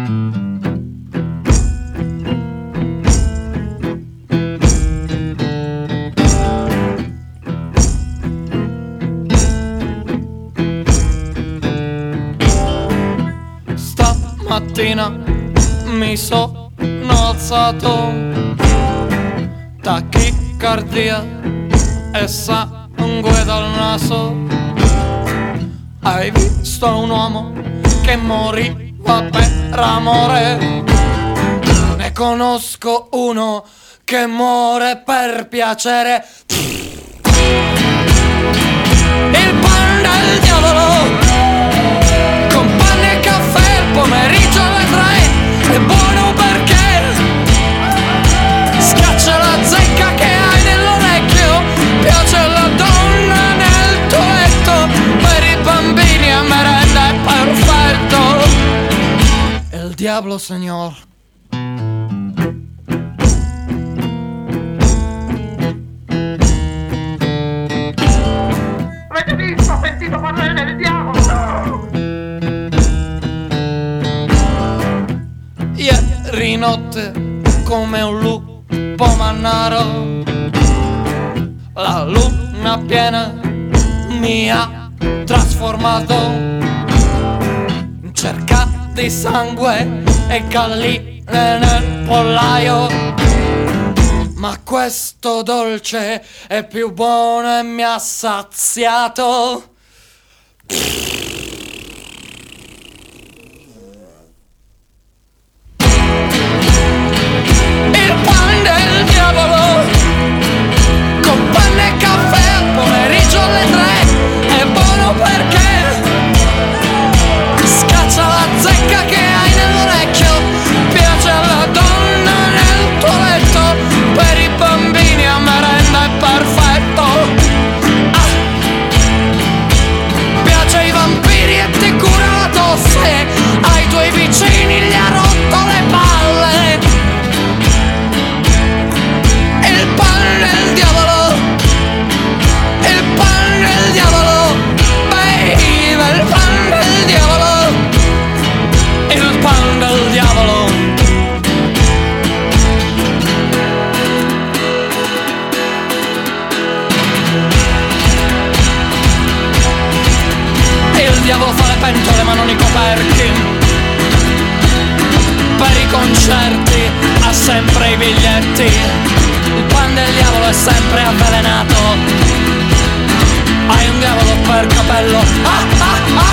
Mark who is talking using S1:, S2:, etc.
S1: Stamattina mi sono alzato, tachicardia e sangue dal naso. Hai visto un uomo che moriva per amore? Ne conosco uno che muore per piacere. Il pan del diavolo con pane e caffè il pomeriggio alle 3 è buono perché schiaccia la zecca che hai nell'orecchio, piace alla donna nel tuo letto, per i bambini a merenda è perfetto. El diablo, signor.
S2: Avete visto? Ho sentito parlare del diavolo!
S1: Ieri notte come un lupo mannaro, la luna piena mi ha trasformato in cerca di sangue e galline nel pollaio. Ma questo dolce è più buono e mi ha saziato. Il pan del diavolo con panne e caffè al pomeriggio alle 3 è buono perché scaccia la zecca che hai nell'orecchio, piace alla donna nel tuo letto, per i bambini a merenda è perfetto. Piace ai vampiri e ti cura la tosse, ai tuoi vicini gli ha rotto le palle. Il pan del diavolo, il pan del diavolo, baby, il pan del diavolo, il pan del diavolo. Il diavolo fa le pentole ma non i coperchi, per i concerti ha sempre i biglietti. Il pan del diavolo è sempre avvelenato, hai un diavolo per capello. Ah ah ah.